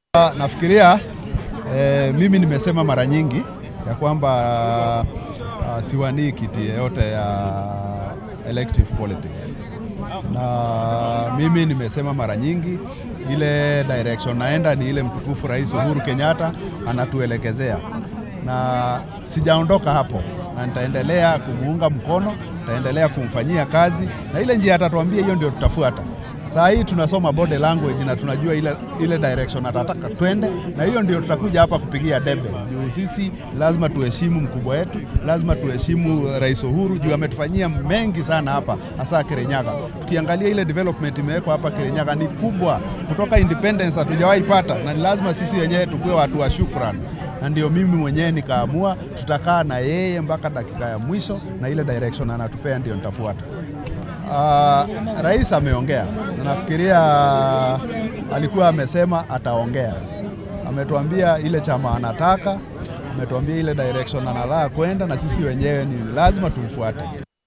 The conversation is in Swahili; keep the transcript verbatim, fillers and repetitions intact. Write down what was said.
Nafikiria eh, mimi nimesema mara nyingi ya kwamba uh, siwanii kiti yote ya elective politics, na mimi nimesema mara nyingi ile direction naenda ni ile mtukufu Rais Uhuru Kenyatta anatuelekezea, na sijaondoka hapo, na nitaendelea kumuunga mkono, nitaendelea kumfanyia kazi, na ile njia atatuambia hiyo ndio tutafuata. Saa hii tunasoma body language na tunajua ile, ile direction atataka twende, na hiyo ndio tutakuja hapa kupigia debe. Juu sisi lazima tuheshimu mkubwa wetu, lazima tuheshimu Rais Uhuru juu ametufanyia mengi sana hapa hasa Kirinyaga. Tukiangalia ile development imewekwa hapa Kirinyaga ni kubwa, kutoka independence hatujawahi pata, na ni lazima sisi wenyewe tukue watu wa shukrani. Na ndio mimi mwenyewe nikaamua tutakaa na yeye mpaka dakika ya mwisho, na ile direction anatupea ndio nitafuata. Uh, Rais ameongea, na nafikiria alikuwa amesema ataongea. Ametuambia ile chama anataka, ametuambia ile direction anataka kwenda, na sisi wenyewe ni lazima tumfuate.